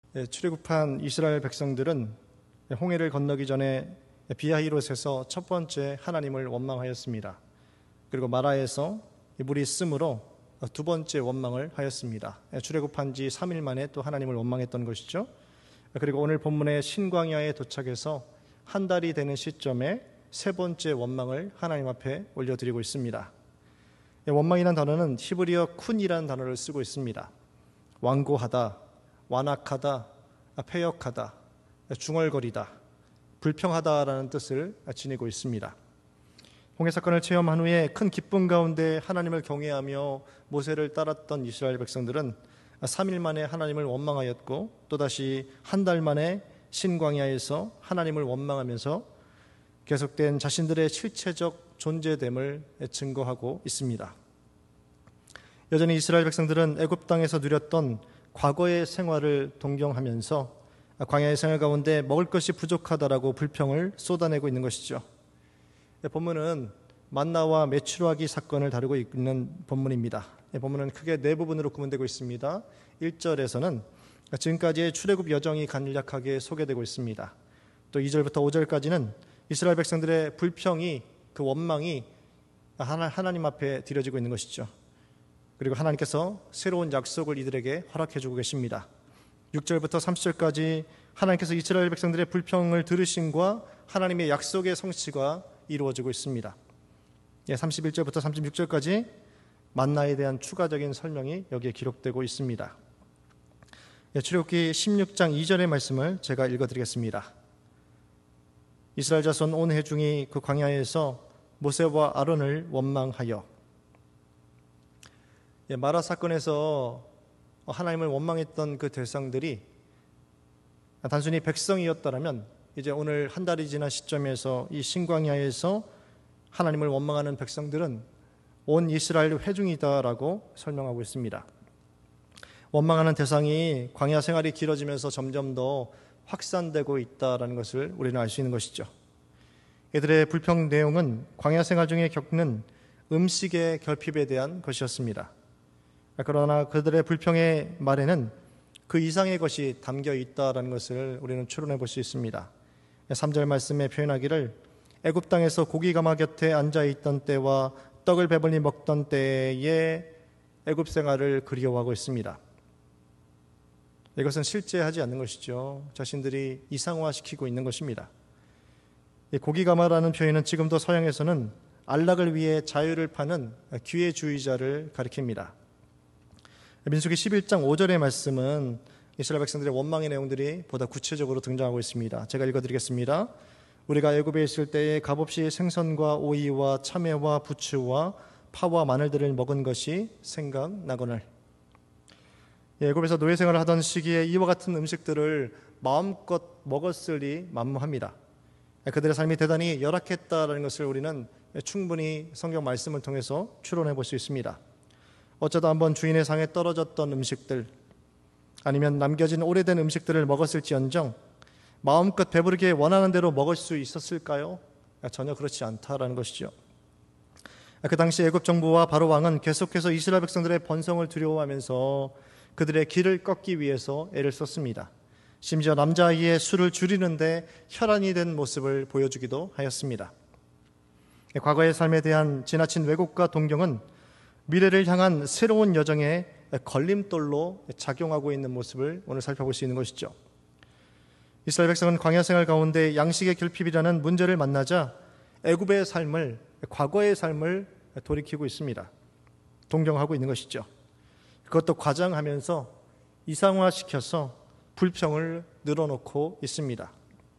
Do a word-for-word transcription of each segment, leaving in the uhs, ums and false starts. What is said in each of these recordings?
출애굽한 이스라엘 백성들은 홍해를 건너기 전에 비하히롯에서 첫 번째 하나님을 원망하였습니다. 그리고 마라에서 물이 쓰므로 두 번째 원망을 하였습니다. 출애굽한 지 삼 일 만에 또 하나님을 원망했던 것이죠. 그리고 오늘 본문의 신광야에 도착해서 한 달이 되는 시점에 세 번째 원망을 하나님 앞에 올려드리고 있습니다. 원망이라는 단어는 히브리어 쿤이라는 단어를 쓰고 있습니다. 완고하다, 완악하다, 패역하다, 중얼거리다, 불평하다라는 뜻을 지니고 있습니다. 홍해 사건을 체험한 후에 큰 기쁨 가운데 하나님을 경외하며 모세를 따랐던 이스라엘 백성들은 삼 일 만에 하나님을 원망하였고 또다시 한 달 만에 신광야에서 하나님을 원망하면서 계속된 자신들의 실체적 존재됨을 증거하고 있습니다. 여전히 이스라엘 백성들은 애굽 땅에서 누렸던 과거의 생활을 동경하면서 광야의 생활 가운데 먹을 것이 부족하다라고 불평을 쏟아내고 있는 것이죠. 본문은 만나와 메추라기 사건을 다루고 있는 본문입니다. 본문은 크게 네 부분으로 구분되고 있습니다. 일 절에서는 지금까지의 출애굽 여정이 간략하게 소개되고 있습니다. 또 이 절부터 오 절까지는 이스라엘 백성들의 불평이, 그 원망이 하나님 앞에 드려지고 있는 것이죠. 그리고 하나님께서 새로운 약속을 이들에게 허락해주고 계십니다. 육 절부터 삼십 절까지 하나님께서 이스라엘 백성들의 불평을 들으심과 하나님의 약속의 성취가 이루어지고 있습니다. 삼십일 절부터 삼십육 절까지 만나에 대한 추가적인 설명이 여기에 기록되고 있습니다. 출애굽기 십육 장 이 절의 말씀을 제가 읽어드리겠습니다. 이스라엘 자손 온 회중이 그 광야에서 모세와 아론을 원망하여. 마라 사건에서 하나님을 원망했던 그 대상들이 단순히 백성이었다면 이제 오늘 한 달이 지난 시점에서 이 신광야에서 하나님을 원망하는 백성들은 온 이스라엘 회중이다라고 설명하고 있습니다. 원망하는 대상이 광야 생활이 길어지면서 점점 더 확산되고 있다는 것을 우리는 알 수 있는 것이죠. 이들의 불평 내용은 광야 생활 중에 겪는 음식의 결핍에 대한 것이었습니다. 그러나 그들의 불평의 말에는 그 이상의 것이 담겨 있다는 것을 우리는 추론해 볼 수 있습니다. 삼 절 말씀에 표현하기를 애굽 땅에서 고기 가마 곁에 앉아있던 때와 떡을 배불리 먹던 때에 애굽 생활을 그리워하고 있습니다. 이것은 실제 하지 않는 것이죠. 자신들이 이상화시키고 있는 것입니다. 고기 가마라는 표현은 지금도 서양에서는 안락을 위해 자유를 파는 기회주의자를 가리킵니다. 민수기 십일 장 오 절의 말씀은 이스라엘 백성들의 원망의 내용들이 보다 구체적으로 등장하고 있습니다. 제가 읽어드리겠습니다. 우리가 애굽에 있을 때에 값없이 생선과 오이와 참외와 부추와 파와 마늘들을 먹은 것이 생각나거늘. 애굽에서 노예 생활을 하던 시기에 이와 같은 음식들을 마음껏 먹었으리 만무합니다. 그들의 삶이 대단히 열악했다는 것을 우리는 충분히 성경 말씀을 통해서 추론해 볼 수 있습니다. 어쩌다 한번 주인의 상에 떨어졌던 음식들, 아니면 남겨진 오래된 음식들을 먹었을지언정 마음껏 배부르게 원하는 대로 먹을 수 있었을까요? 전혀 그렇지 않다라는 것이죠. 그 당시 애굽 정부와 바로 왕은 계속해서 이스라엘 백성들의 번성을 두려워하면서 그들의 길을 꺾기 위해서 애를 썼습니다. 심지어 남자아이의 수를 줄이는데 혈안이 된 모습을 보여주기도 하였습니다. 과거의 삶에 대한 지나친 왜곡과 동경은 미래를 향한 새로운 여정의 걸림돌로 작용하고 있는 모습을 오늘 살펴볼 수 있는 것이죠. 이스라엘 백성은 광야 생활 가운데 양식의 결핍이라는 문제를 만나자 애굽의 삶을, 과거의 삶을 돌이키고 있습니다. 동경하고 있는 것이죠. 그것도 과장하면서 이상화시켜서 불평을 늘어놓고 있습니다.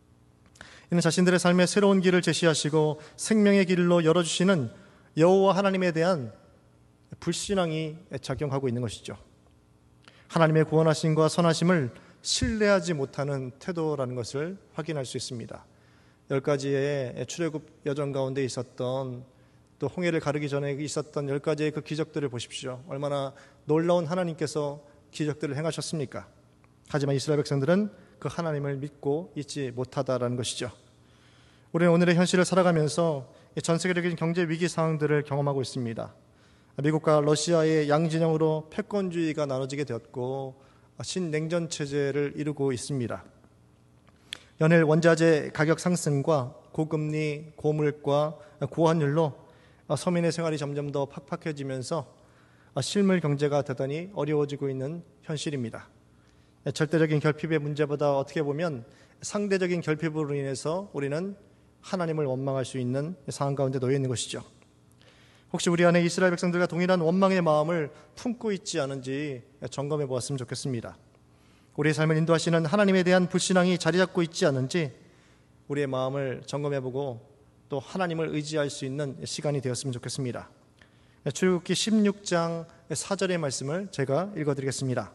이는 자신들의 삶에 새로운 길을 제시하시고 생명의 길로 열어주시는 여호와 하나님에 대한 불신앙이 작용하고 있는 것이죠. 하나님의 구원하심과 선하심을 신뢰하지 못하는 태도라는 것을 확인할 수 있습니다. 열 가지의 출애굽 여정 가운데 있었던, 또 홍해를 가르기 전에 있었던 열 가지의 그 기적들을 보십시오. 얼마나 놀라운 하나님께서 기적들을 행하셨습니까? 하지만 이스라엘 백성들은 그 하나님을 믿고 있지 못하다라는 것이죠. 우리는 오늘의 현실을 살아가면서 전 세계적인 경제 위기 상황들을 경험하고 있습니다. 미국과 러시아의 양진영으로 패권주의가 나눠지게 되었고, 신냉전 체제를 이루고 있습니다. 연일 원자재 가격 상승과 고금리, 고물가, 고환율로 서민의 생활이 점점 더 팍팍해지면서 실물 경제가 대단히 어려워지고 있는 현실입니다. 절대적인 결핍의 문제보다 어떻게 보면 상대적인 결핍으로 인해서 우리는 하나님을 원망할 수 있는 상황 가운데 놓여 있는 것이죠. 혹시 우리 안에 이스라엘 백성들과 동일한 원망의 마음을 품고 있지 않은지 점검해 보았으면 좋겠습니다. 우리의 삶을 인도하시는 하나님에 대한 불신앙이 자리 잡고 있지 않은지 우리의 마음을 점검해 보고 또 하나님을 의지할 수 있는 시간이 되었으면 좋겠습니다. 출애굽기 십육 장 사 절의 말씀을 제가 읽어드리겠습니다.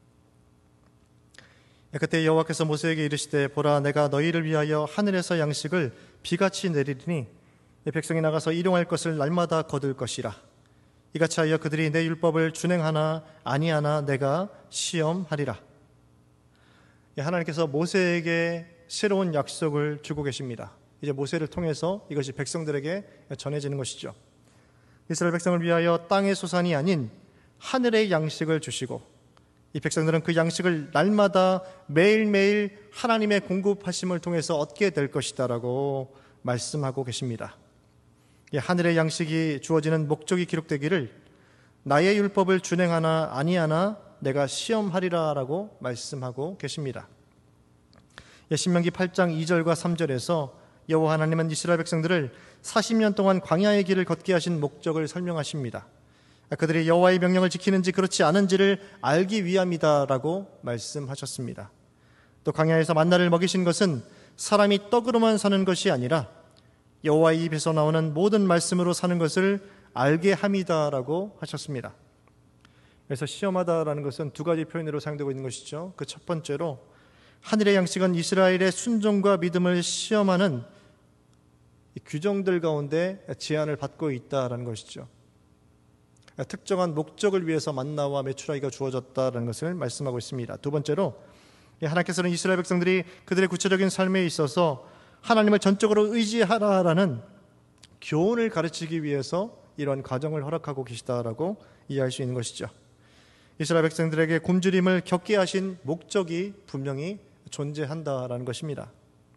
그때 여호와께서 모세에게 이르시되 보라 내가 너희를 위하여 하늘에서 양식을 비같이 내리리니 백성이 나가서 일용할 것을 날마다 거둘 것이라. 이같이 하여 그들이 내 율법을 준행하나 아니하나 내가 시험하리라. 하나님께서 모세에게 새로운 약속을 주고 계십니다. 이제 모세를 통해서 이것이 백성들에게 전해지는 것이죠. 이스라엘 백성을 위하여 땅의 소산이 아닌 하늘의 양식을 주시고 이 백성들은 그 양식을 날마다 매일매일 하나님의 공급하심을 통해서 얻게 될 것이다 라고 말씀하고 계십니다. 하늘의 양식이 주어지는 목적이 기록되기를 나의 율법을 준행하나 아니하나 내가 시험하리라 라고 말씀하고 계십니다. 신명기 팔 장 이 절과 삼 절에서 여호와 하나님은 이스라엘 백성들을 사십 년 동안 광야의 길을 걷게 하신 목적을 설명하십니다. 그들이 여호와의 명령을 지키는지 그렇지 않은지를 알기 위함이다라고 말씀하셨습니다. 또 광야에서 만나를 먹이신 것은 사람이 떡으로만 사는 것이 아니라 여호와의 입에서 나오는 모든 말씀으로 사는 것을 알게 함이다라고 하셨습니다. 그래서 시험하다라는 것은 두 가지 표현으로 사용되고 있는 것이죠. 그 첫 번째로 하늘의 양식은 이스라엘의 순종과 믿음을 시험하는 규정들 가운데 제한을 받고 있다라는 것이죠. 특정한 목적을 위해서 만나와 메추라기가 주어졌다는 것을 말씀하고 있습니다. 두 번째로 하나님께서는 이스라엘 백성들이 그들의 구체적인 삶에 있어서 하나님을 전적으로 의지하라라는 교훈을 가르치기 위해서 이런 과정을 허락하고 계시다라고 이해할 수 있는 것이죠. 이스라엘 백성들에게 굶주림을 겪게 하신 목적이 분명히 존재한다라는 것입니다.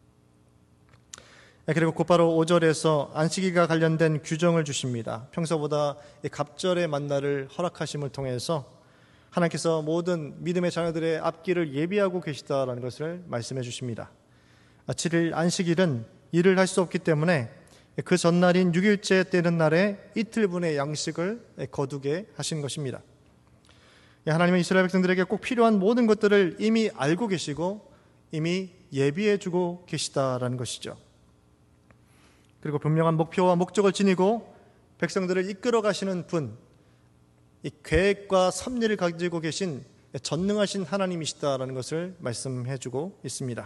그리고 곧바로 오 절에서 안식일과 관련된 규정을 주십니다. 평소보다 갑절의 만나를 허락하심을 통해서 하나님께서 모든 믿음의 자녀들의 앞길을 예비하고 계시다라는 것을 말씀해 주십니다. 칠 일 안식일은 일을 할 수 없기 때문에 그 전날인 육 일째 되는 날에 이틀분의 양식을 거두게 하신 것입니다. 하나님은 이스라엘 백성들에게 꼭 필요한 모든 것들을 이미 알고 계시고 이미 예비해 주고 계시다라는 것이죠. 그리고 분명한 목표와 목적을 지니고 백성들을 이끌어 가시는 분, 이 계획과 섭리를 가지고 계신 전능하신 하나님이시다라는 것을 말씀해 주고 있습니다.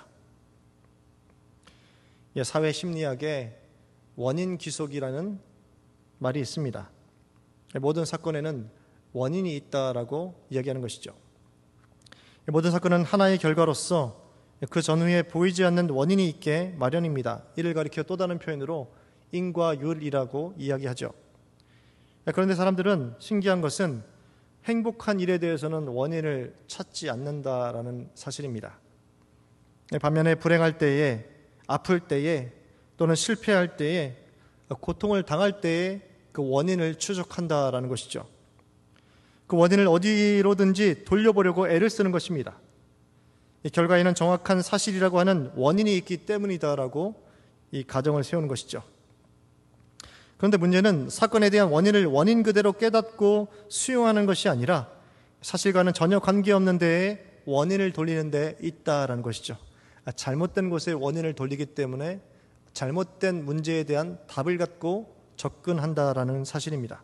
사회 심리학에 원인 기속이라는 말이 있습니다. 모든 사건에는 원인이 있다라고 이야기하는 것이죠. 모든 사건은 하나의 결과로서 그 전후에 보이지 않는 원인이 있게 마련입니다. 이를 가리켜 또 다른 표현으로 인과 율이라고 이야기하죠. 그런데 사람들은 신기한 것은 행복한 일에 대해서는 원인을 찾지 않는다라는 사실입니다. 반면에 불행할 때에, 아플 때에, 또는 실패할 때에, 고통을 당할 때에 그 원인을 추적한다라는 것이죠. 그 원인을 어디로든지 돌려보려고 애를 쓰는 것입니다. 이 결과에는 정확한 사실이라고 하는 원인이 있기 때문이다라고 이 가정을 세우는 것이죠. 그런데 문제는 사건에 대한 원인을 원인 그대로 깨닫고 수용하는 것이 아니라 사실과는 전혀 관계없는 데에 원인을 돌리는 데 있다라는 것이죠. 잘못된 곳에 원인을 돌리기 때문에 잘못된 문제에 대한 답을 갖고 접근한다라는 사실입니다.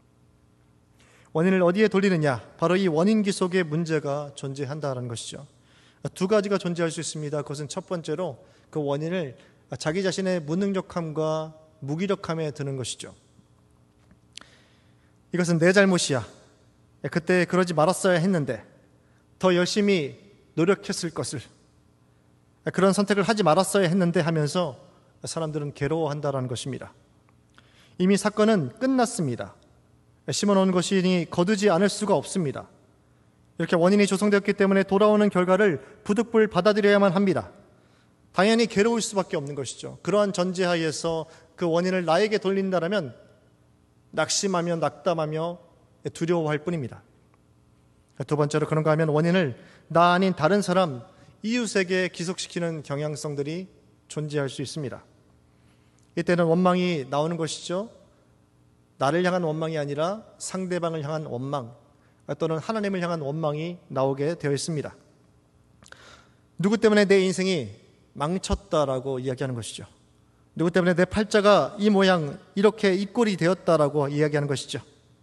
원인을 어디에 돌리느냐? 바로 이 원인기 속에 문제가 존재한다라는 것이죠. 두 가지가 존재할 수 있습니다. 그것은 첫 번째로 그 원인을 자기 자신의 무능력함과 무기력함에 드는 것이죠. 이것은 내 잘못이야. 그때 그러지 말았어야 했는데 더 열심히 노력했을 것을, 그런 선택을 하지 말았어야 했는데 하면서 사람들은 괴로워한다라는 것입니다. 이미 사건은 끝났습니다. 심어놓은 것이니 거두지 않을 수가 없습니다. 이렇게 원인이 조성되었기 때문에 돌아오는 결과를 부득불 받아들여야만 합니다. 당연히 괴로울 수밖에 없는 것이죠. 그러한 전제하에서 그 원인을 나에게 돌린다면 낙심하며 낙담하며 두려워할 뿐입니다. 두 번째로 그런가 하면 원인을 나 아닌 다른 사람, 이웃에게 기속시키는 경향성들이 존재할 수 있습니다. 이때는 원망이 나오는 것이죠. 나를 향한 원망이 아니라 상대방을 향한 원망 또는 하나님을 향한 원망이 나오게 되어 있습니다. 누구 때문에 내 인생이 망쳤다라고 이야기하는 것이죠. 누구 때문에 내 팔자가 이 모양 이렇게 이 꼴이 되었다라고 이야기하는 것이죠.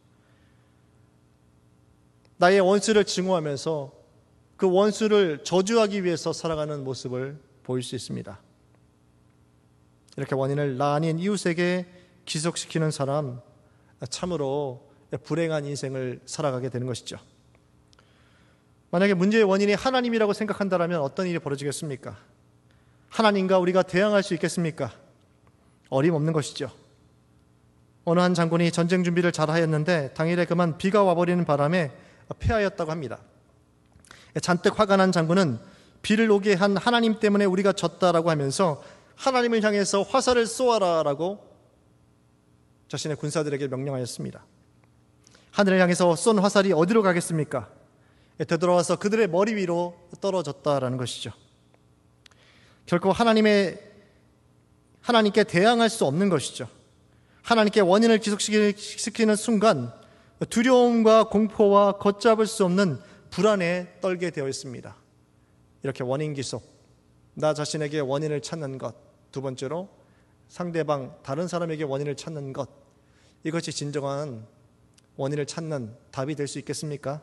나의 원수를 증오하면서 그 원수를 저주하기 위해서 살아가는 모습을 보일 수 있습니다. 이렇게 원인을 나 아닌 이웃에게 기속시키는 사람, 참으로 불행한 인생을 살아가게 되는 것이죠. 만약에 문제의 원인이 하나님이라고 생각한다면 어떤 일이 벌어지겠습니까? 하나님과 우리가 대항할 수 있겠습니까? 어림없는 것이죠. 어느 한 장군이 전쟁 준비를 잘 하였는데 당일에 그만 비가 와버리는 바람에 패하였다고 합니다. 잔뜩 화가 난 장군은 비를 오게 한 하나님 때문에 우리가 졌다라고 하면서 하나님을 향해서 화살을 쏘아라라고 자신의 군사들에게 명령하였습니다. 하늘을 향해서 쏜 화살이 어디로 가겠습니까? 되돌아와서 그들의 머리 위로 떨어졌다라는 것이죠. 결코 하나님의 하나님께 대항할 수 없는 것이죠. 하나님께 원인을 기속시키는 순간 두려움과 공포와 걷잡을 수 없는 불안에 떨게 되어 있습니다. 이렇게 원인 기속, 나 자신에게 원인을 찾는 것, 두 번째로 상대방 다른 사람에게 원인을 찾는 것, 이것이 진정한 원인을 찾는 답이 될 수 있겠습니까?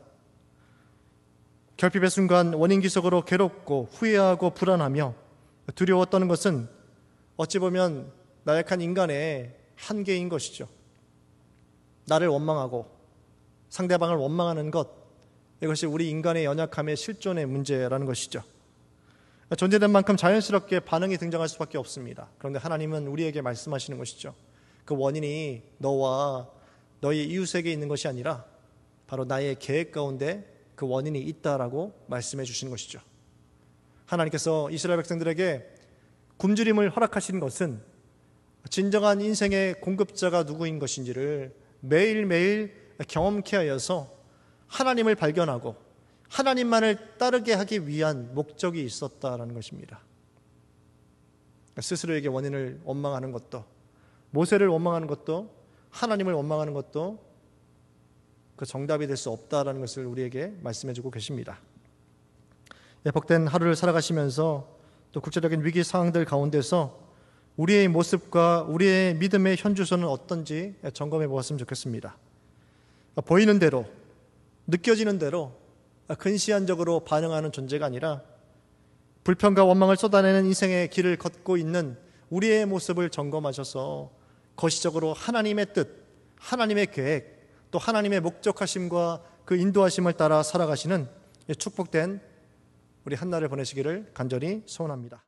결핍의 순간 원인 기속으로 괴롭고 후회하고 불안하며 두려워 떠는 것은 어찌 보면 나약한 인간의 한계인 것이죠. 나를 원망하고 상대방을 원망하는 것, 이것이 우리 인간의 연약함의 실존의 문제라는 것이죠. 존재된 만큼 자연스럽게 반응이 등장할 수밖에 없습니다. 그런데 하나님은 우리에게 말씀하시는 것이죠. 그 원인이 너와 너의 이웃에게 있는 것이 아니라 바로 나의 계획 가운데 그 원인이 있다라고 말씀해 주시는 것이죠. 하나님께서 이스라엘 백성들에게 굶주림을 허락하시는 것은 진정한 인생의 공급자가 누구인 것인지를 매일매일 경험케 하여서 하나님을 발견하고 하나님만을 따르게 하기 위한 목적이 있었다라는 것입니다. 스스로에게 원인을 원망하는 것도, 모세를 원망하는 것도, 하나님을 원망하는 것도 그 정답이 될 수 없다라는 것을 우리에게 말씀해주고 계십니다. 복된 하루를 살아가시면서 또 국제적인 위기 상황들 가운데서 우리의 모습과 우리의 믿음의 현주소는 어떤지 점검해 보았으면 좋겠습니다. 보이는 대로, 느껴지는 대로 근시안적으로 반응하는 존재가 아니라 불평과 원망을 쏟아내는 인생의 길을 걷고 있는 우리의 모습을 점검하셔서 거시적으로 하나님의 뜻, 하나님의 계획, 또 하나님의 목적하심과 그 인도하심을 따라 살아가시는 축복된 우리 한날을 보내시기를 간절히 소원합니다.